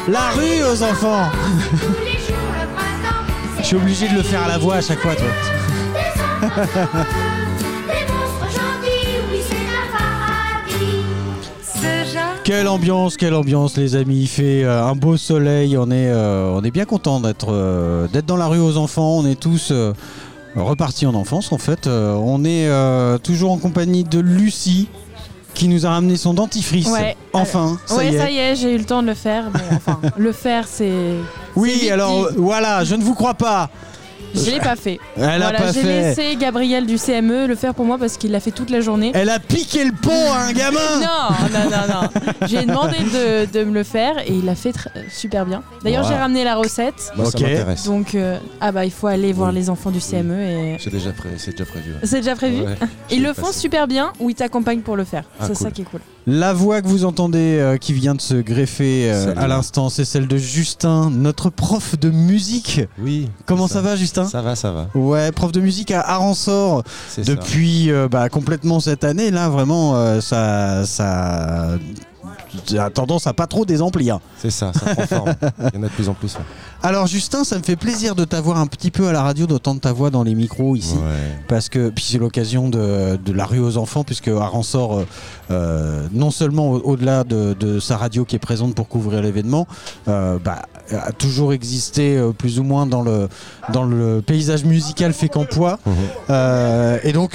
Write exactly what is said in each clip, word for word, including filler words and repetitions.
La rue aux enfants. Je suis obligé de le faire à la voix à chaque fois, toi. Quelle ambiance, quelle ambiance, les amis. Il fait euh, un beau soleil. On est, euh, on est bien content d'être, euh, d'être dans la rue aux enfants. On est tous euh, repartis en enfance, en fait. Euh, on est euh, toujours en compagnie de Lucie, qui nous a ramené son dentifrice. Ouais. Enfin, ça ouais, y est. ça y est, j'ai eu le temps de le faire. Bon, enfin, le faire, c'est. Oui, c'est alors euh, voilà, je ne vous crois pas. Je l'ai pas fait. Elle a voilà, pas j'ai fait. laissé Gabriel du C M E le faire pour moi parce qu'il l'a fait toute la journée. Elle a piqué le pont à un gamin. Non, non, non, non. J'ai demandé de, de me le faire et il l'a fait tr- super bien. D'ailleurs, wow. J'ai ramené la recette. Moi, ok. Ça m'intéresse. Donc, euh, ah bah, il faut aller voir oui. les enfants du C M E. Oui. Et... C'est déjà, pré- c'est déjà prévu. Ouais. C'est déjà prévu. Ouais, ils le font passé. Super bien ou ils t'accompagnent pour le faire. Ah, c'est cool. Ça qui est cool. La voix que vous entendez euh, qui vient de se greffer euh, à l'instant, c'est celle de Justin, notre prof de musique. Oui. Comment ça. ça va, Justin ? Ça va, ça va. Ouais, prof de musique à Aransort depuis euh, bah, complètement cette année. Là, vraiment, euh, ça, ça a tendance à pas trop désemplir. C'est ça, ça prend forme. Il y en a de plus en plus. Ouais. Alors Justin, ça me fait plaisir de t'avoir un petit peu à la radio, d'entendre ta voix dans les micros ici, ouais. parce que puis c'est l'occasion de, de la rue aux enfants, puisque Aransort, euh, non seulement au- au-delà de, de sa radio qui est présente pour couvrir l'événement, euh, bah, a toujours existé euh, plus ou moins dans le dans le paysage musical fécampois, mmh. euh, et donc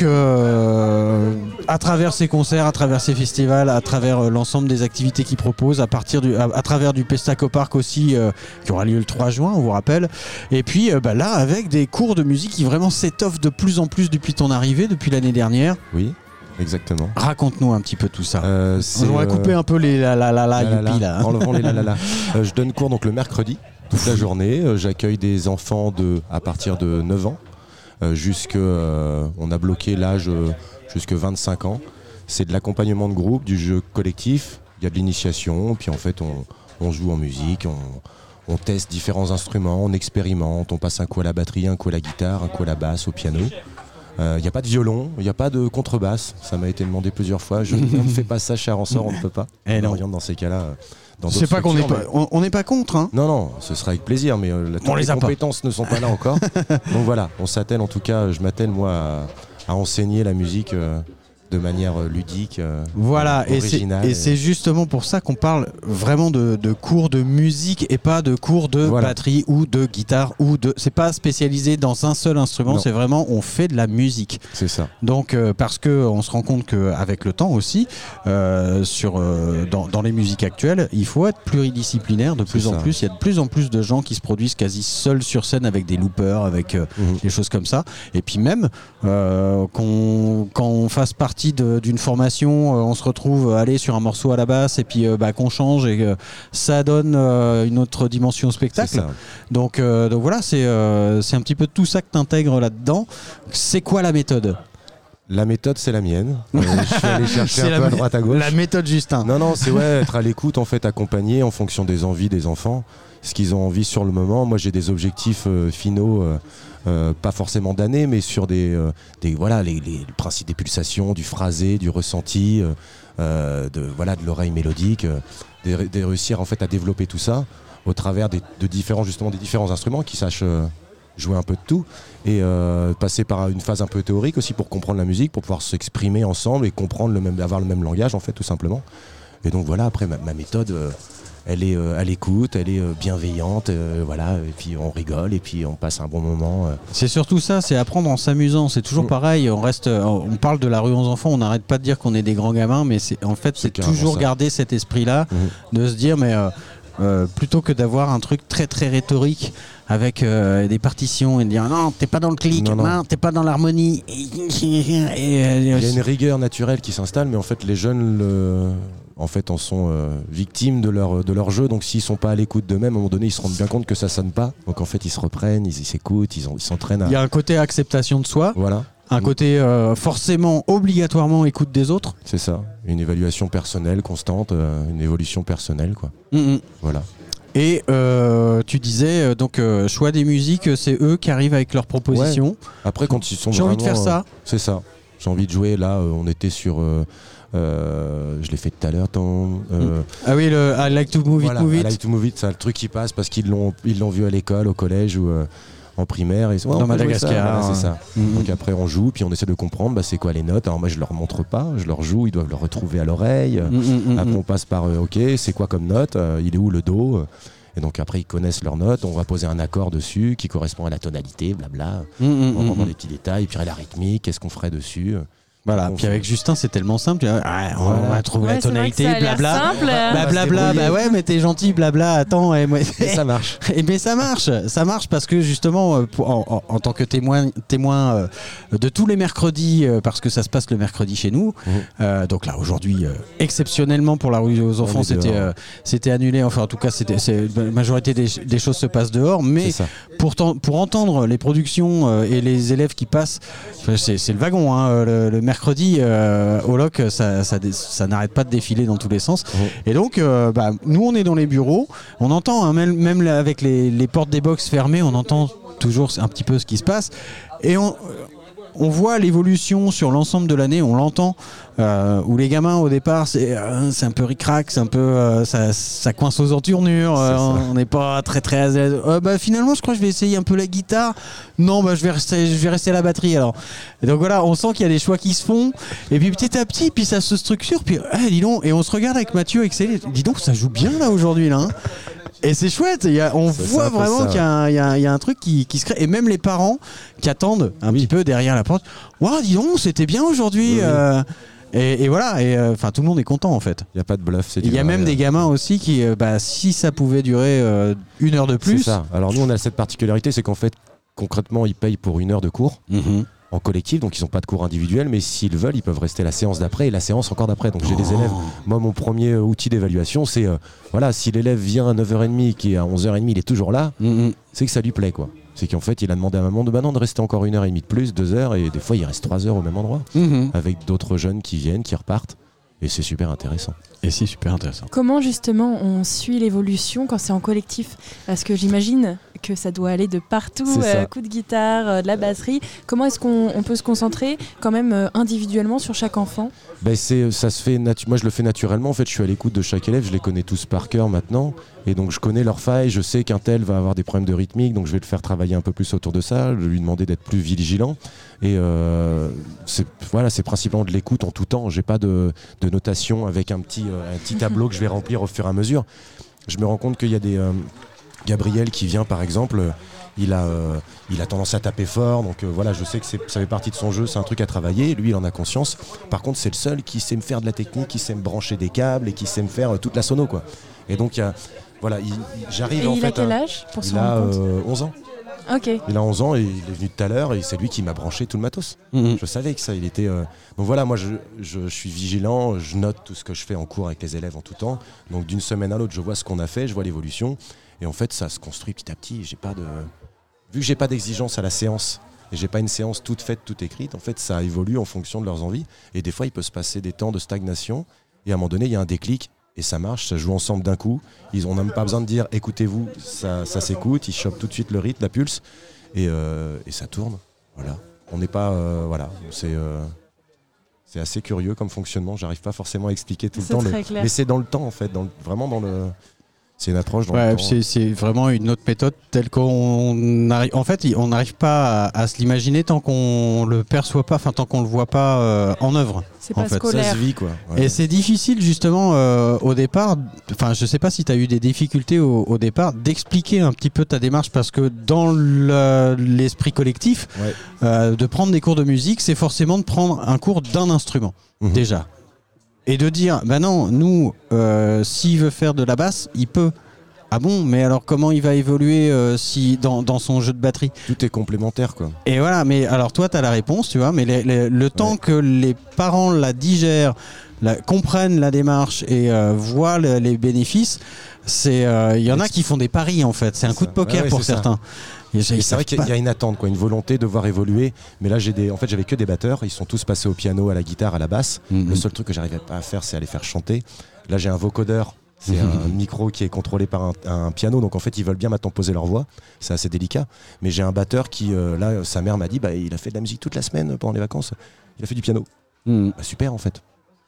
euh, à travers ses concerts, à travers ses festivals, à travers euh, l'ensemble des activités qu'il propose, à partir du à, à travers du Pestaco Park aussi, euh, qui aura lieu le trois juin, on vous rappelle. Et puis euh, bah, là, avec des cours de musique qui vraiment s'étoffent de plus en plus depuis ton arrivée, depuis l'année dernière. Oui, exactement. Raconte-nous un petit peu tout ça. Euh, on va euh... couper un peu les la la la la youpi là. Enlevons les la la la. Euh, je donne cours donc le mercredi, toute la journée. Euh, j'accueille des enfants de à partir de neuf ans, euh, jusque euh, on a bloqué l'âge euh, jusque vingt-cinq ans. C'est de l'accompagnement de groupe, du jeu collectif. Il y a de l'initiation, puis en fait on, on joue en musique, on On teste différents instruments, on expérimente, on passe un coup à la batterie, un coup à la guitare, un coup à la basse, au piano. Il euh, n'y a pas de violon, il n'y a pas de contrebasse. Ça m'a été demandé plusieurs fois. Je ne fais pas ça chez Aransort, on ne peut pas. Et on non. oriente dans ces cas-là. Dans C'est pas qu'on n'est pas, on, on n'est pas contre. Hein. Non, non, ce sera avec plaisir, mais euh, la, les, les compétences pas. ne sont pas là encore. Donc voilà, on s'attelle en tout cas, je m'attelle moi à, à enseigner la musique. Euh, de manière ludique, euh, voilà, originale. Et, et c'est justement pour ça qu'on parle vraiment de, de cours de musique et pas de cours de voilà. batterie ou de guitare ou de. C'est pas spécialisé dans un seul instrument, non. C'est vraiment on fait de la musique. C'est ça. Donc euh, parce que on se rend compte qu'avec le temps aussi, euh, sur euh, dans, dans les musiques actuelles, il faut être pluridisciplinaire de plus c'est en ça. plus. Il y a de plus en plus de gens qui se produisent quasi seuls sur scène avec des loopers, avec euh, mmh. des choses comme ça. Et puis même euh, qu'on, quand on fasse partie De, d'une formation, euh, on se retrouve euh, aller sur un morceau à la basse et puis euh, bah, qu'on change et que ça donne euh, une autre dimension au spectacle. Donc, euh, donc voilà, c'est, euh, c'est un petit peu tout ça que tu intègres là-dedans. C'est quoi la méthode ? La méthode, c'est la mienne. Euh, je suis allé chercher un peu la, à droite à gauche. La méthode Justin. Non, non, c'est ouais, être à l'écoute, en fait, accompagné en fonction des envies des enfants, ce qu'ils ont envie sur le moment. Moi, j'ai des objectifs euh, finaux. Euh, Euh, pas forcément d'années, mais sur des, euh, des voilà les, les, les principes des pulsations, du phrasé, du ressenti, euh, de voilà de l'oreille mélodique, euh, de, de réussir en fait à développer tout ça au travers des, de différents justement des différents instruments qui sachent euh, jouer un peu de tout et euh, passer par une phase un peu théorique aussi pour comprendre la musique, pour pouvoir s'exprimer ensemble et comprendre le même, avoir le même langage en fait tout simplement. Et donc voilà après ma, ma méthode. Euh, Elle est euh, à l'écoute, elle est euh, bienveillante, euh, voilà, et puis on rigole et puis on passe un bon moment. Euh. C'est surtout ça, c'est apprendre en s'amusant. C'est toujours mmh. pareil. On reste, on parle de la rue aux enfants, on n'arrête pas de dire qu'on est des grands gamins, mais c'est en fait c'est, c'est toujours ça. Garder cet esprit-là, mmh. de se dire mais euh, euh, plutôt que d'avoir un truc très très rhétorique avec euh, des partitions et de dire non t'es pas dans le clic, non, non. non t'es pas dans l'harmonie. Et, et, Il y a une rigueur naturelle qui s'installe, mais en fait les jeunes le... en fait en sont euh, victimes de leur, de leur jeu, donc s'ils sont pas à l'écoute d'eux-mêmes, à un moment donné ils se rendent bien compte que ça sonne pas, donc en fait ils se reprennent, ils, ils s'écoutent, ils, ont, ils s'entraînent à... Il y a un côté acceptation de soi, voilà. un mmh. côté euh, forcément obligatoirement écoute des autres, c'est ça, une évaluation personnelle constante, euh, une évolution personnelle quoi. Mmh. Voilà. Et euh, tu disais euh, donc euh, choix des musiques, c'est eux qui arrivent avec leurs propositions. Ouais. Après quand ils sont j'ai vraiment, envie de faire ça, euh, c'est ça, j'ai envie de jouer là, euh, on était sur euh, Euh, je l'ai fait tout à l'heure. Dans, euh, ah oui, le I like to move it, voilà, move it. I like to move it, c'est le truc qui passe parce qu'ils l'ont, ils l'ont vu à l'école, au collège ou euh, en primaire. Et, ouais, dans Madagascar. Ça, voilà, c'est ça. Mm-hmm. Donc après on joue, puis on essaie de comprendre bah, c'est quoi les notes. Alors moi je leur montre pas, je leur joue, ils doivent le retrouver à l'oreille. Mm-hmm. Après on passe par euh, ok, c'est quoi comme note, euh, il est où le do. Et donc après ils connaissent leurs notes, on va poser un accord dessus qui correspond à la tonalité, blabla. Mm-hmm. On rentre dans des petits détails, puis à la rythmique, qu'est-ce qu'on ferait dessus. Voilà, puis avec Justin c'est tellement simple, ah, on voilà. va trouver ouais, la tonalité, blabla, blabla, blabla, bah ouais mais t'es gentil, blabla, attends, et, moi... et ça marche. Et mais ça marche, ça marche parce que justement pour, en, en, en tant que témoin, témoin euh, de tous les mercredis, euh, parce que ça se passe le mercredi chez nous, mmh. euh, donc là aujourd'hui euh, exceptionnellement pour la rue aux enfants c'était, euh, c'était annulé, enfin en tout cas c'était, c'est, la majorité des, des choses se passent dehors, mais pour, pour entendre les productions euh, et les élèves qui passent, c'est, c'est le wagon, hein, le, le mercredi euh, au loc ça, ça, ça n'arrête pas de défiler dans tous les sens mmh. et donc euh, bah, nous on est dans les bureaux, on entend hein, même, même avec les, les portes des box fermées on entend toujours un petit peu ce qui se passe et on, on voit l'évolution sur l'ensemble de l'année, on l'entend euh, où les gamins au départ c'est, euh, c'est un peu ric-rac, c'est un peu euh, ça, ça coince aux entournures, euh, on n'est pas très très à l'aise. Euh, bah, finalement je crois que je vais essayer un peu la guitare, non bah je vais rester, je vais rester à la batterie alors. Et donc voilà, on sent qu'il y a des choix qui se font et puis petit à petit puis ça se structure puis hey, dis donc, et on se regarde avec Mathieu avec Céline, dis donc ça joue bien là aujourd'hui là hein. Et c'est chouette, y a, on c'est voit vraiment ça, qu'il y a, un, y, a, y a un truc qui, qui se crée. Et même les parents qui attendent un oui. petit peu derrière la porte. Waouh, dis donc, c'était bien aujourd'hui. Oui, euh, oui. Et, et voilà, et enfin euh, tout le monde est content en fait. Il n'y a pas de bluff. C'est il y a même des gamins aussi qui, euh, bah, si ça pouvait durer euh, une heure de plus. C'est ça. Alors nous, on a cette particularité, c'est qu'en fait, concrètement, ils payent pour une heure de cours. Mm-hmm. En collectif, donc ils n'ont pas de cours individuels, mais s'ils veulent, ils peuvent rester la séance d'après et la séance encore d'après. Donc j'ai oh. des élèves. Moi, mon premier outil d'évaluation, c'est euh, voilà, si l'élève vient à neuf heures trente, qui est à onze heures trente, il est toujours là, mm-hmm. c'est que ça lui plaît, quoi. C'est qu'en fait, il a demandé à maman de, bah non, de rester encore une heure et demie de plus, deux heures, et des fois, il reste trois heures au même endroit, mm-hmm. avec d'autres jeunes qui viennent, qui repartent. Et c'est super intéressant. Et c'est super intéressant. Comment justement on suit l'évolution quand c'est en collectif ? Parce que j'imagine que ça doit aller de partout, euh, coup de guitare, euh, de la batterie. Comment est-ce qu'on on peut se concentrer quand même euh, individuellement sur chaque enfant ? Ben c'est, ça se fait natu- Moi je le fais naturellement. En fait, je suis à l'écoute de chaque élève. Je les connais tous par cœur maintenant. Et donc je connais leurs failles. Je sais qu'un tel va avoir des problèmes de rythmique. Donc je vais le faire travailler un peu plus autour de ça. Je vais lui demander d'être plus vigilant. Et euh, c'est, voilà, c'est principalement de l'écoute en tout temps. J'ai pas de, de notation avec un petit, euh, un petit tableau que je vais remplir au fur et à mesure. Je me rends compte qu'il y a des... Euh, Gabriel qui vient par exemple, il a, euh, il a tendance à taper fort, donc euh, voilà, je sais que c'est, ça fait partie de son jeu, c'est un truc à travailler, lui il en a conscience. Par contre c'est le seul qui sait me faire de la technique, qui sait me brancher des câbles et qui sait me faire euh, toute la sono quoi. Et donc il y a, voilà, il, j'arrive et en il fait... a quel âge pour Il a euh, onze ans. Ok. Il a onze ans et il est venu tout à l'heure et c'est lui qui m'a branché tout le matos. Mmh. Je savais que ça, il était... Euh... Donc voilà, moi je, je, je suis vigilant, je note tout ce que je fais en cours avec les élèves en tout temps. Donc d'une semaine à l'autre, je vois ce qu'on a fait, je vois l'évolution. Et en fait, ça se construit petit à petit. J'ai pas de... Vu que j'ai pas d'exigence à la séance et j'ai pas une séance toute faite, toute écrite, en fait, ça évolue en fonction de leurs envies. Et des fois, il peut se passer des temps de stagnation. Et à un moment donné, il y a un déclic et ça marche, ça joue ensemble d'un coup. Ils ont même pas besoin de dire écoutez-vous, ça, ça s'écoute. Ils chopent tout de suite le rythme, la pulse et, euh, et ça tourne. Voilà. On n'est pas... Euh, voilà. C'est... Euh... C'est assez curieux comme fonctionnement. J'arrive pas forcément à expliquer tout c'est le temps. Le... Mais c'est dans le temps, en fait. Dans le... Vraiment dans le... C'est une approche dans ouais, le temps. C'est, c'est vraiment une autre méthode telle qu'on arrive. En fait, on n'arrive pas à, à se l'imaginer tant qu'on le perçoit pas, enfin tant qu'on le voit pas euh, en œuvre. C'est en pas fait. scolaire. Ça se vit quoi. Ouais. Et c'est difficile justement euh, au départ. Enfin, je sais pas si tu as eu des difficultés au, au départ d'expliquer un petit peu ta démarche parce que dans le, l'esprit collectif, ouais. euh, de prendre des cours de musique, c'est forcément de prendre un cours d'un instrument mmh. déjà. Et de dire, bah non, nous, euh, s'il veut faire de la basse, il peut. Ah bon, mais alors comment il va évoluer euh, si, dans, dans son jeu de batterie ? Tout est complémentaire, quoi. Et voilà, mais alors toi, tu as la réponse, tu vois, mais les, les, le temps ouais. que les parents la digèrent, la, comprennent la démarche et euh, voient le, les bénéfices, c'est, euh, y en a qui font des paris, en fait. C'est un c'est coup ça. de poker ouais, ouais, pour certains. Et c'est vrai qu'il y a une attente, quoi, une volonté de voir évoluer. Mais là, j'ai des, en fait, j'avais que des batteurs. Ils sont tous passés au piano, à la guitare, à la basse. Mm-hmm. Le seul truc que j'arrivais pas à faire, c'est à les faire chanter. Là, j'ai un vocodeur. C'est mm-hmm. un micro qui est contrôlé par un, un piano. Donc, en fait, ils veulent bien maintenant poser leur voix. C'est assez délicat. Mais j'ai un batteur qui, euh, là, sa mère m'a dit, bah, il a fait de la musique toute la semaine pendant les vacances. Il a fait du piano. Mm-hmm. Bah, super, en fait.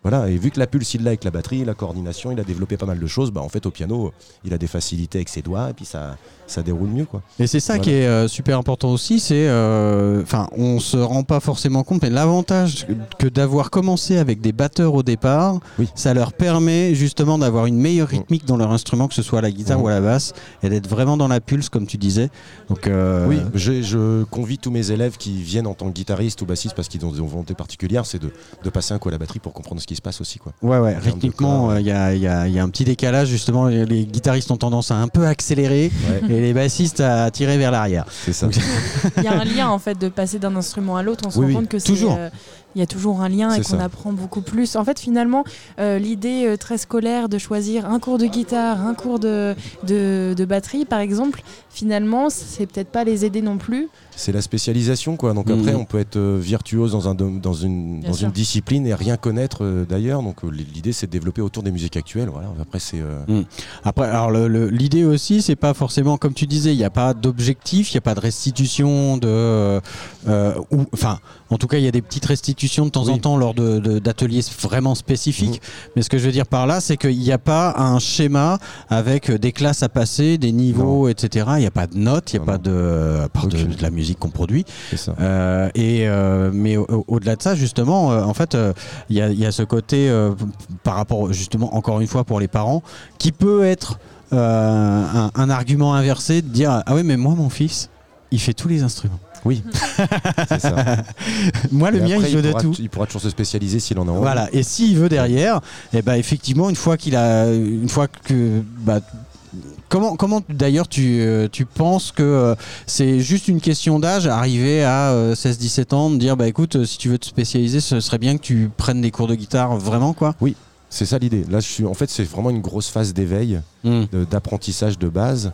Voilà, et vu que la pulse il l'a avec la batterie, la coordination, il a développé pas mal de choses, bah en fait au piano il a des facilités avec ses doigts et puis ça, ça déroule mieux quoi. Et c'est ça voilà. qui est euh, super important aussi, c'est, enfin euh, on se rend pas forcément compte, mais l'avantage que d'avoir commencé avec des batteurs au départ, oui. ça leur permet justement d'avoir une meilleure rythmique mmh. dans leur instrument, que ce soit à la guitare mmh. ou à la basse, et d'être vraiment dans la pulse comme tu disais. Donc, euh... oui, je, je convie tous mes élèves qui viennent en tant que guitaristes ou bassistes parce qu'ils ont des volontés particulières, c'est de, de passer un coup à la batterie pour comprendre ce qui se passe aussi quoi. Ouais ouais, rythmiquement il euh, y, a, y, a, y a un petit décalage justement, les, les guitaristes ont tendance à un peu accélérer ouais. et les bassistes à tirer vers l'arrière. C'est ça. Il y a un lien en fait de passer d'un instrument à l'autre, on se oui, rend oui, compte que c'est toujours. Euh, il y a toujours un lien c'est et qu'on ça. apprend beaucoup plus. En fait, finalement, euh, l'idée euh, très scolaire de choisir un cours de guitare, un cours de, de, de batterie, par exemple, finalement, c'est peut-être pas les aider non plus. C'est la spécialisation, quoi. Donc mmh. après, on peut être euh, virtuose dans, un, dans, une, dans une discipline et rien connaître euh, d'ailleurs. Donc euh, l'idée, c'est de développer autour des musiques actuelles. Voilà. Après, c'est. Euh... Mmh. Après, alors le, le, l'idée aussi, c'est pas forcément, comme tu disais, il n'y a pas d'objectif, il n'y a pas de restitution de, euh, ou, enfin, en tout cas, il y a des petites restitutions de temps oui. en temps lors de, de, d'ateliers vraiment spécifiques. Mmh. Mais ce que je veux dire par là, c'est qu'il n'y a pas un schéma avec des classes à passer, des niveaux, non. et cetera. Il n'y a pas de notes, il n'y a non, pas non. de, à part de, de la musique qu'on produit. C'est ça. Euh, et, euh, mais au, au-delà de ça, justement, euh, en fait, il euh, y, y a ce côté, euh, par rapport, justement, encore une fois, pour les parents, qui peut être euh, un, un argument inversé de dire « Ah oui, mais moi, mon fils, il fait tous les instruments. » Oui, c'est ça. Moi, le et mien, après, il joue il de pourra, tout. Il pourra toujours se spécialiser s'il en a envie. Voilà. Et s'il veut derrière, eh ben, effectivement, une fois qu'il a, une fois que, bah, Comment, comment d'ailleurs tu, euh, tu penses que euh, c'est juste une question d'âge, arriver à euh, seize dix-sept ans, de dire bah écoute, euh, si tu veux te spécialiser, ce serait bien que tu prennes des cours de guitare vraiment quoi. Oui, c'est ça l'idée. Là, je suis, en fait, c'est vraiment une grosse phase d'éveil, mmh. de, d'apprentissage de base.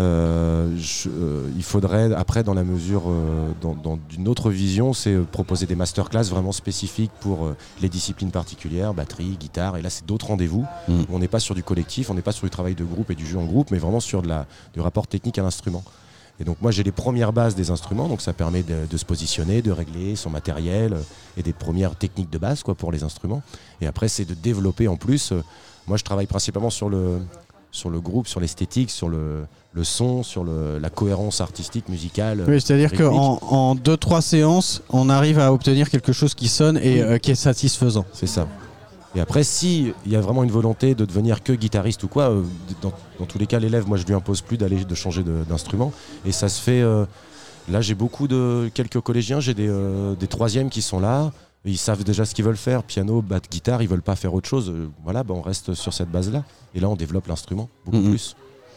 Euh, je, euh, il faudrait après dans la mesure euh, dans, dans une autre vision c'est euh, proposer des masterclass vraiment spécifiques pour euh, les disciplines particulières, batterie, guitare, et là c'est d'autres rendez-vous. Mmh. On n'est pas sur du collectif, on n'est pas sur du travail de groupe et du jeu en groupe, mais vraiment sur de la, du rapport technique à l'instrument. Et donc moi j'ai les premières bases des instruments, donc ça permet de, de se positionner, de régler son matériel euh, et des premières techniques de base quoi, pour les instruments. Et après c'est de développer en plus, euh, moi je travaille principalement sur le sur le groupe, sur l'esthétique, sur le, le son, sur le, la cohérence artistique, musicale. Oui, c'est-à-dire qu'en en deux trois séances, on arrive à obtenir quelque chose qui sonne et oui. euh, qui est satisfaisant. C'est ça. Et après, si il y a vraiment une volonté de devenir que guitariste ou quoi, euh, dans, dans tous les cas, l'élève, moi je lui impose plus d'aller de changer de, d'instrument. Et ça se fait. Euh, là, j'ai beaucoup de quelques collégiens, j'ai des, euh, des troisièmes qui sont là. Ils savent déjà ce qu'ils veulent faire, piano, basse, guitare, ils veulent pas faire autre chose. Euh, voilà, bah on reste sur cette base-là. Et là, on développe l'instrument beaucoup mmh. plus.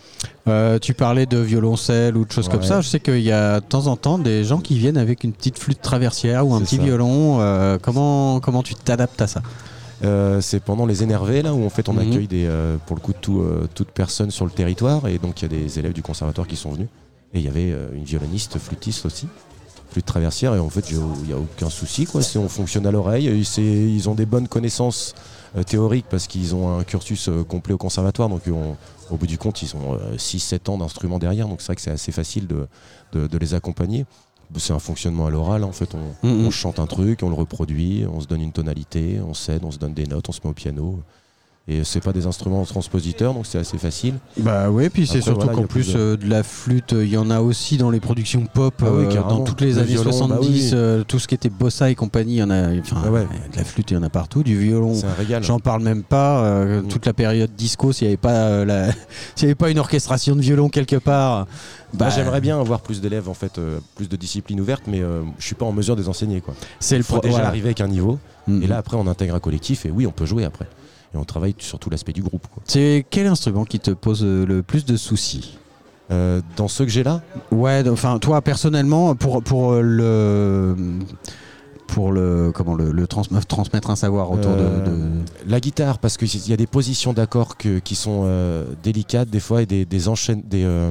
Euh, tu parlais de violoncelle ou de choses ouais. comme ça. Je sais qu'il y a de temps en temps des gens qui viennent avec une petite flûte traversière ou un c'est petit ça. violon. Euh, comment, comment tu t'adaptes à ça ? Euh, c'est pendant les énervés là où en fait on mmh. accueille des, euh, pour le coup tout, euh, toute personne sur le territoire, et donc il y a des élèves du conservatoire qui sont venus, et il y avait euh, une violoniste, flûtiste aussi, flûte traversière, et en fait il n'y a aucun souci quoi, c'est, on fonctionne à l'oreille, c'est, ils ont des bonnes connaissances euh, théoriques parce qu'ils ont un cursus euh, complet au conservatoire, donc on, au bout du compte ils ont euh, six sept ans d'instruments derrière, donc c'est vrai que c'est assez facile de, de, de les accompagner. C'est un fonctionnement à l'oral, en fait, on, mmh. on chante un truc, on le reproduit, on se donne une tonalité, on s'aide, on se donne des notes, on se met au piano. Et c'est pas des instruments transpositeurs, donc c'est assez facile. Bah oui, puis c'est Après, surtout voilà, qu'en plus de... Euh, de la flûte, il y en a aussi dans les productions pop, ah oui, euh, dans toutes les le années violon, soixante-dix, bah oui. euh, tout ce qui était bossa et compagnie, il y en a, enfin, ah ouais. de la flûte, il y en a partout, du violon, c'est un régal. J'en parle même pas, euh, mmh. toute la période disco, s'il n'y avait pas, euh, la... s'il y avait pas une orchestration de violon quelque part. Bah, Moi, j'aimerais bien avoir plus d'élèves, en fait, euh, plus de disciplines ouvertes, mais euh, je suis pas en mesure de les enseigner, quoi. C'est il le faut pro- déjà voilà. arriver avec un niveau, mmh. et là après on intègre un collectif, et oui, on peut jouer après. Et on travaille sur tout l'aspect du groupe, quoi. C'est quel instrument qui te pose le plus de soucis ? euh, Dans ceux que j'ai là ? Ouais, enfin toi personnellement, pour, pour le... pour le, comment, le, le trans- transmettre un savoir autour euh, de, de... La guitare, parce qu'il y a des positions d'accords que, qui sont euh, délicates des fois, et des, des enchaînes... Des, euh,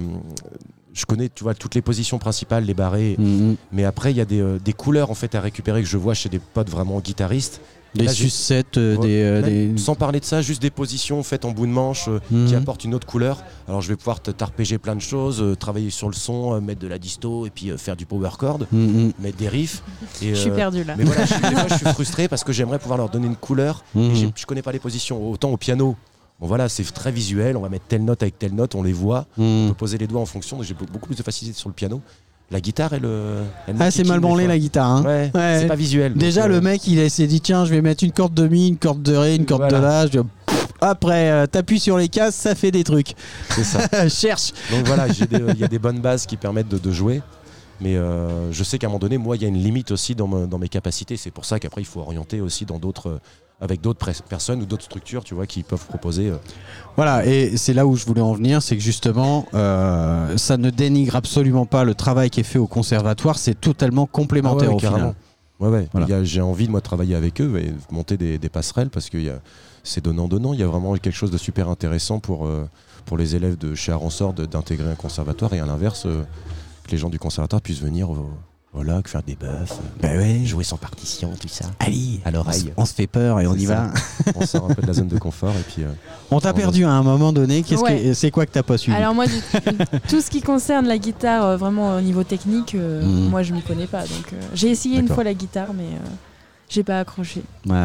je connais, tu vois, toutes les positions principales, les barrés, mmh. mais après il y a des, euh, des couleurs en fait à récupérer que je vois chez des potes vraiment guitaristes. Des sucettes, euh, ouais, des, euh, des... Sans parler de ça, juste des positions faites en bout de manche euh, mmh. qui apportent une autre couleur. Alors je vais pouvoir t'arpéger plein de choses, euh, travailler sur le son, euh, mettre de la disto et puis euh, faire du power chord, mmh. mettre des riffs. Et, euh, je suis perdu là. Mais voilà, je, des fois je suis frustré parce que j'aimerais pouvoir leur donner une couleur. Mmh. Et je connais pas les positions. Autant au piano, bon voilà, c'est très visuel, on va mettre telle note avec telle note, on les voit, mmh. on peut poser les doigts en fonction. Donc j'ai beaucoup plus de facilité sur le piano. La guitare, elle. elle ah, c'est mal branlé la guitare. Hein. Ouais, ouais. C'est pas visuel. Déjà, donc, euh... le mec, il s'est dit tiens, je vais mettre une corde de mi, une corde de ré, une corde voilà. de la. Je... Après, euh, t'appuies sur les cases, ça fait des trucs. C'est ça. Cherche. Donc voilà, il y a des bonnes bases qui permettent de, de jouer. Mais euh, je sais qu'à un moment donné, moi, il y a une limite aussi dans, me, dans mes capacités. C'est pour ça qu'après, il faut orienter aussi dans d'autres. Euh, avec d'autres pres- personnes ou d'autres structures, tu vois, qui peuvent proposer. Euh... Voilà, et c'est là où je voulais en venir, c'est que justement, euh, ça ne dénigre absolument pas le travail qui est fait au conservatoire, c'est totalement complémentaire ah ouais, au carrément. Final. Ouais, ouais. Voilà. Il y a, j'ai envie de moi travailler avec eux et monter des, des passerelles parce que y a, c'est donnant-donnant. Il y a vraiment quelque chose de super intéressant pour, euh, pour les élèves de chez Aransor de, d'intégrer un conservatoire et à l'inverse, euh, que les gens du conservatoire puissent venir au, Voilà, faire des buffs, bah ouais. jouer sans partition, tout ça. Allez, à l'oreille. On se fait peur et on y va. On sort un peu de la zone de confort et puis. Euh, on t'a on perdu va... à un moment donné. Qu'est-ce ouais. que c'est quoi que t'as pas suivi? Alors moi, du, tout ce qui concerne la guitare, euh, vraiment au niveau technique, euh, mmh. moi je m'y connais pas. Donc euh, j'ai essayé D'accord. une fois la guitare, mais euh, j'ai pas accroché. Ouais.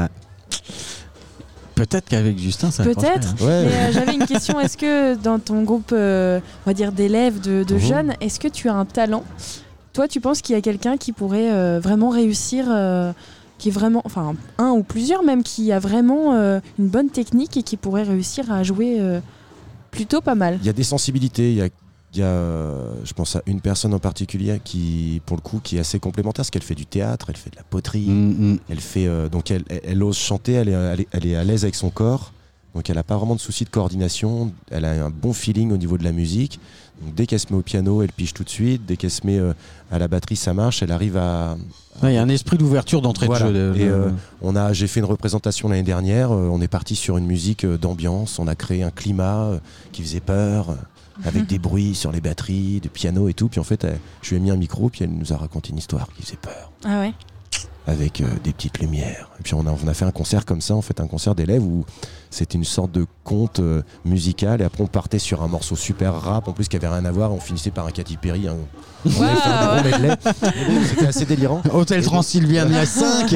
Peut-être qu'avec Justin, ça Peut-être. Hein. Ouais. Mais euh, j'avais une question. Est-ce que dans ton groupe, euh, on va dire d'élèves, de, de mmh. jeunes, est-ce que tu as un talent? Toi, tu penses qu'il y a quelqu'un qui pourrait euh, vraiment réussir, euh, qui est vraiment, enfin un ou plusieurs même, qui a vraiment euh, une bonne technique et qui pourrait réussir à jouer euh, plutôt pas mal? Il y a des sensibilités. Il y a, il y a, je pense à une personne en particulier qui, pour le coup, qui est assez complémentaire, parce qu'elle fait du théâtre, elle fait de la poterie, mm-hmm. elle fait, euh, donc elle, elle, elle ose chanter, elle est, elle est, elle est à l'aise avec son corps. Donc elle n'a pas vraiment de soucis de coordination, elle a un bon feeling au niveau de la musique. Donc dès qu'elle se met au piano, elle pige tout de suite. Dès qu'elle se met euh, à la batterie, ça marche. Elle arrive à... Il ouais, y a un esprit d'ouverture d'entrée voilà. de jeu. Et euh, on a, j'ai fait une représentation l'année dernière. Euh, on est parti sur une musique euh, d'ambiance. On a créé un climat euh, qui faisait peur, euh, avec des bruits sur les batteries, des pianos et tout. Puis en fait, elle, je lui ai mis un micro, puis elle nous a raconté une histoire qui faisait peur. Ah ouais. Avec euh, des petites lumières. Et puis on a, on a fait un concert comme ça, en fait, un concert d'élèves où c'était une sorte de conte euh, musical. Et après, on partait sur un morceau super rap, en plus qui avait rien à voir. On finissait par un Katy Perry. Hein. On wow. avait fait un gros medley. Bon, c'était assez délirant. Hôtel Transylvania cinq.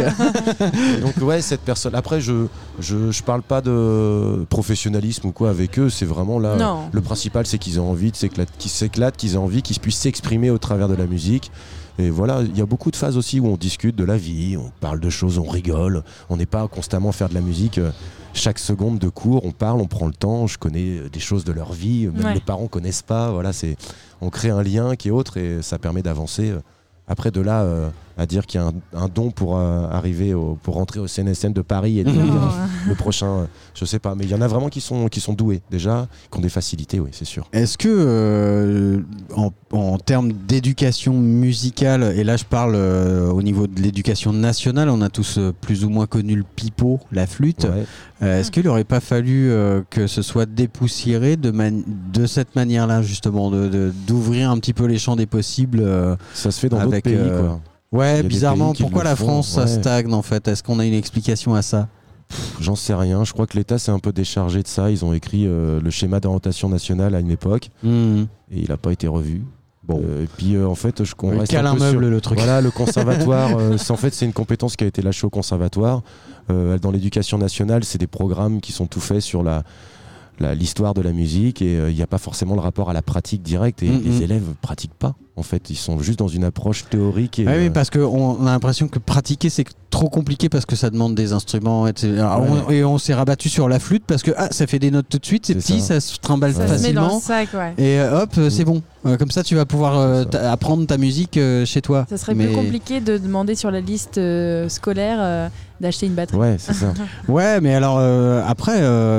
Donc ouais, cette personne. Après, je, je je parle pas de professionnalisme ou quoi avec eux. C'est vraiment là. Non. Le principal, c'est qu'ils aient envie de s'éclater, qu'ils s'éclatent, qu'ils aient envie, qu'ils puissent s'exprimer au travers de la musique. Et voilà, il y a beaucoup de phases aussi où on discute de la vie, on parle de choses, on rigole. On n'est pas constamment à faire de la musique. Chaque seconde de cours, on parle, on prend le temps. Je connais des choses de leur vie, même ouais. les parents connaissent pas. Voilà, c'est, on crée un lien qui est autre et ça permet d'avancer. Après, de là euh, à dire qu'il y a un, un don pour euh, arriver au, pour rentrer au C N S M de Paris et devenir le prochain, euh, je sais pas. Mais il y en a vraiment qui sont qui sont doués déjà, qui ont des facilités, oui, c'est sûr. Est-ce que euh, en, en termes d'éducation musicale, et là je parle euh, au niveau de l'éducation nationale, on a tous euh, plus ou moins connu le pipeau, la flûte. Ouais. Euh, est-ce qu'il n'aurait pas fallu euh, que ce soit dépoussiéré de, man- de cette manière-là, justement, de, de, d'ouvrir un petit peu les champs des possibles euh, Ça se fait dans avec, d'autres pays, euh, quoi. Ouais, bizarrement, pourquoi la France, ouais. ça stagne, en fait? Est-ce qu'on a une explication à ça? Pff, J'en sais rien. Je crois que l'État s'est un peu déchargé de ça. Ils ont écrit euh, le schéma d'orientation nationale à une époque, mmh. et il n'a pas été revu. Bon. Euh, et puis euh, en fait, je on reste un peu meuble, sur le truc. Voilà, le conservatoire. euh, c'est, en fait, c'est une compétence qui a été lâchée au conservatoire. Euh, dans l'éducation nationale, c'est des programmes qui sont tout faits sur la, la l'histoire de la musique et il euh, n'y a pas forcément le rapport à la pratique directe et mm-hmm. les élèves pratiquent pas. En fait, ils sont juste dans une approche théorique. Et, ah oui, euh... parce qu'on a l'impression que pratiquer c'est trop compliqué parce que ça demande des instruments, et cetera. Ouais. On, et on s'est rabattu sur la flûte parce que ah, ça fait des notes tout de suite, c'est, c'est petit, ça. ça se trimballe ça facilement. Se met dans le sac, ouais. Et euh, hop, mmh. c'est bon. Euh, comme ça, tu vas pouvoir euh, apprendre ta musique euh, chez toi. Ça serait Mais... plus compliqué de demander sur la liste euh, scolaire euh, d'acheter une batterie. Ouais, c'est ça. Ouais, mais alors euh, après,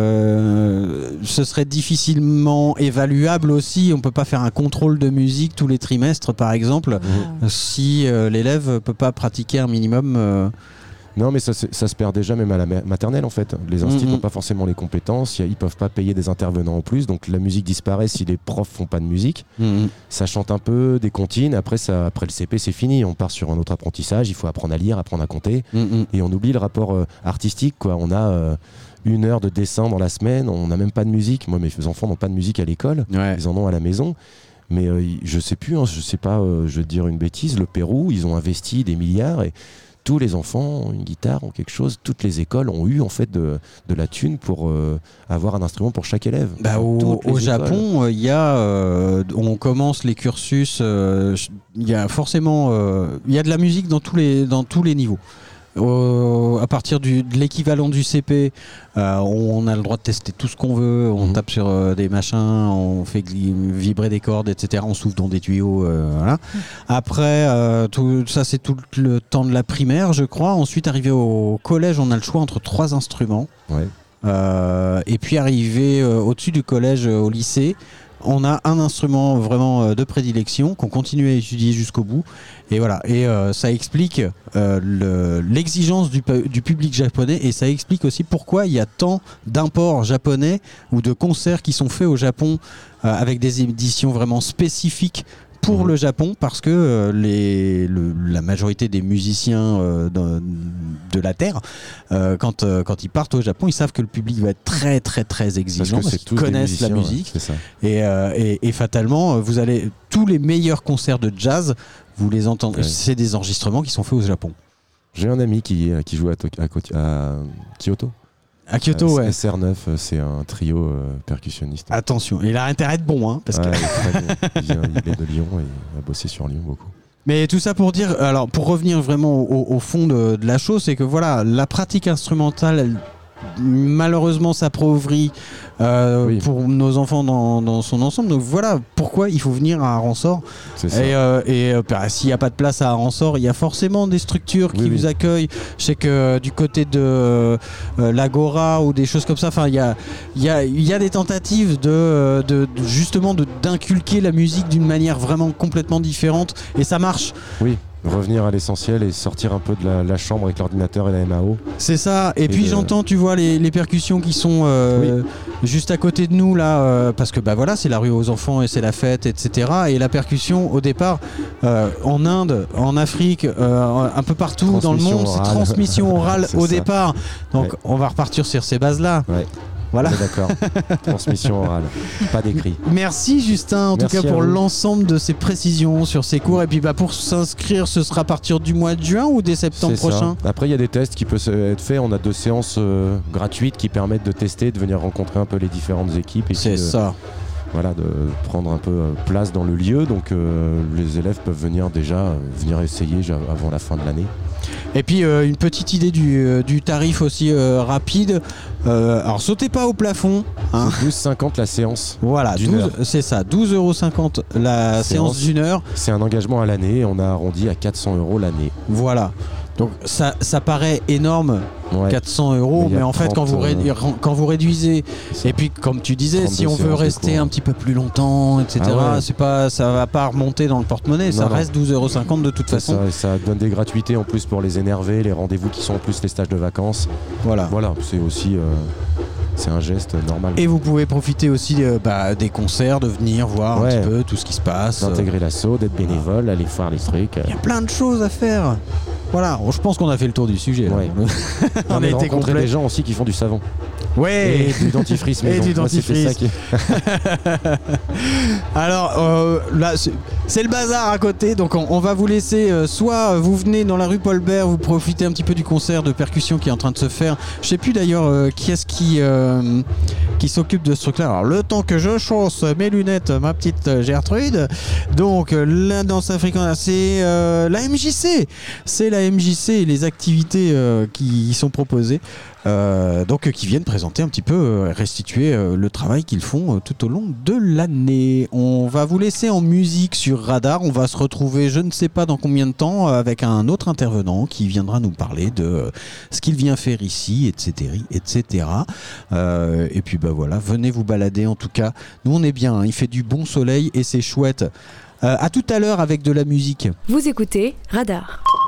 euh, ce serait difficilement évaluable aussi. On peut pas faire un contrôle de musique tous les trimestres, par exemple, mmh. si euh, l'élève peut pas pratiquer un minimum. Euh, Non, mais ça, ça se perd déjà même à la maternelle en fait. Les instituts n'ont mmh. pas forcément les compétences, ils peuvent pas payer des intervenants en plus, donc la musique disparaît si les profs font pas de musique. Mmh. Ça chante un peu, des comptines, après, ça, après le C P c'est fini, on part sur un autre apprentissage, il faut apprendre à lire, apprendre à compter, mmh. et on oublie le rapport euh, artistique, quoi. On a euh, une heure de dessin dans la semaine, on n'a même pas de musique. Moi, mes enfants n'ont pas de musique à l'école, ouais. ils en ont à la maison. Mais euh, je sais plus, hein, je sais pas, euh, je vais te dire une bêtise, le Pérou, ils ont investi des milliards et tous les enfants ont une guitare, ont quelque chose. Toutes les écoles ont eu en fait de, de la thune pour euh, avoir un instrument pour chaque élève. Bah, au au Japon, il euh, y a, euh, on commence les cursus, il euh, y a forcément, il euh, y a de la musique dans tous les, dans tous les niveaux. Euh, à partir du, de l'équivalent du C P, euh, on a le droit de tester tout ce qu'on veut, on mmh. tape sur euh, des machins, on fait vibrer des cordes, et cetera. On souffle dans des tuyaux. Euh, voilà. mmh. Après, euh, tout, ça c'est tout le temps de la primaire, je crois. Ensuite, arrivé au collège, on a le choix entre trois instruments. Ouais. Euh, et puis arrivé euh, au-dessus du collège, euh, au lycée, on a un instrument vraiment euh, de prédilection qu'on continue à étudier jusqu'au bout. Et voilà, et euh, ça explique euh, le, l'exigence du, du public japonais, et ça explique aussi pourquoi il y a tant d'imports japonais ou de concerts qui sont faits au Japon euh, avec des éditions vraiment spécifiques pour mmh. le Japon, parce que euh, les, le, la majorité des musiciens euh, de, de la Terre, euh, quand, euh, quand ils partent au Japon, ils savent que le public va être très très très exigeant, parce, parce qu'ils connaissent la musique. Ouais, c'est ça. Et, euh, et, et fatalement, vous allez tous les meilleurs concerts de jazz, vous les entendez, ouais. c'est des enregistrements qui sont faits au Japon. J'ai un ami qui, qui joue à, to- à, à Kyoto. À Kyoto, euh, ouais. S R neuf, c'est un trio euh, percussionniste. Attention, il a intérêt à être bon, hein, parce ouais, que... il, est très bon. il, vient, il est de Lyon et il a bossé sur Lyon beaucoup. Mais tout ça pour dire, alors pour revenir vraiment au, au fond de, de la chose, c'est que voilà, la pratique instrumentale, elle, malheureusement s'appauvrit euh, oui. pour nos enfants dans, dans son ensemble. Donc voilà pourquoi il faut venir à Aransort. C'est ça. Et, euh, et euh, bah, s'il n'y a pas de place à Aransort, il y a forcément des structures qui oui, vous oui. accueillent. Je sais que euh, du côté de euh, l'Agora ou des choses comme ça, il y a, y, a, y a des tentatives de, de, de justement de, d'inculquer la musique d'une manière vraiment complètement différente, et ça marche. Oui. Revenir à l'essentiel et sortir un peu de la, la chambre avec l'ordinateur et la M A O. C'est ça. Et, et puis de... j'entends, tu vois, les, les percussions qui sont euh, oui. juste à côté de nous là, euh, parce que bah voilà, c'est la rue aux enfants et c'est la fête, et cetera. Et la percussion, au départ, euh, en Inde, en Afrique, euh, un peu partout dans le monde, orale. c'est transmission orale c'est au ça. départ. Donc ouais. on va repartir sur ces bases-là. Ouais. Voilà. On est d'accord. Transmission orale, pas d'écrit. Merci Justin, en Merci tout cas pour l'ensemble de ces précisions sur ces cours. Et puis bah, pour s'inscrire, ce sera à partir du mois de juin ou dès septembre C'est prochain ça. Après, il y a des tests qui peuvent être faits. On a deux séances euh, gratuites qui permettent de tester, de venir rencontrer un peu les différentes équipes. Et C'est de, ça. Voilà, de prendre un peu place dans le lieu. Donc euh, les élèves peuvent venir déjà euh, venir essayer avant la fin de l'année. Et puis euh, une petite idée du, euh, du tarif aussi euh, rapide. Euh, alors sautez pas au plafond. Hein. C'est douze euros cinquante la séance. Voilà, douze, c'est ça, douze euros cinquante la séance, séance d'une heure. C'est un engagement à l'année, on a arrondi à quatre cents euros l'année. Voilà. Donc ça, ça paraît énorme, ouais. quatre cents euros, mais, mais en fait quand vous, ré- quand vous réduisez, et puis comme tu disais, si on veut rester un petit peu plus longtemps, et cetera, ah ouais. c'est pas, ça va pas remonter dans le porte-monnaie, non, ça non. reste douze euros cinquante de toute c'est façon. Ça, et ça donne des gratuités en plus pour les énervés, les rendez-vous qui sont en plus les stages de vacances. Voilà, voilà c'est aussi... Euh C'est un geste normal. Et vous pouvez profiter aussi euh, bah, des concerts, de venir voir ouais. un petit peu tout ce qui se passe. D'intégrer l'assaut, d'être bénévole, aller voir les trucs. Il y a plein de choses à faire. Voilà, je pense qu'on a fait le tour du sujet. Ouais. on, on a été rencontré des gens aussi qui font du savon. Ouais. Et du dentifrice. Et du dentifrice. Moi, qui... Alors euh, là, c'est, c'est le bazar à côté, donc on, on va vous laisser. Euh, soit vous venez dans la rue Paul Bert, vous profitez un petit peu du concert de percussion qui est en train de se faire. Je sais plus d'ailleurs euh, qui est-ce qui euh, qui s'occupe de ce truc-là. Alors le temps que je chausse mes lunettes, ma petite Gertrude. Donc la danse africaine, c'est euh, la M J C. C'est la M J C et les activités euh, qui y sont proposées. Euh, donc euh, qui viennent présenter un petit peu, euh, restituer euh, le travail qu'ils font euh, tout au long de l'année. On va vous laisser en musique sur Radar. On va se retrouver je ne sais pas dans combien de temps euh, avec un autre intervenant qui viendra nous parler de euh, ce qu'il vient faire ici, et cetera et cetera. Euh, et puis bah voilà, venez vous balader en tout cas. Nous on est bien, hein, il fait du bon soleil et c'est chouette. Euh, à tout à l'heure avec de la musique. Vous écoutez Radar.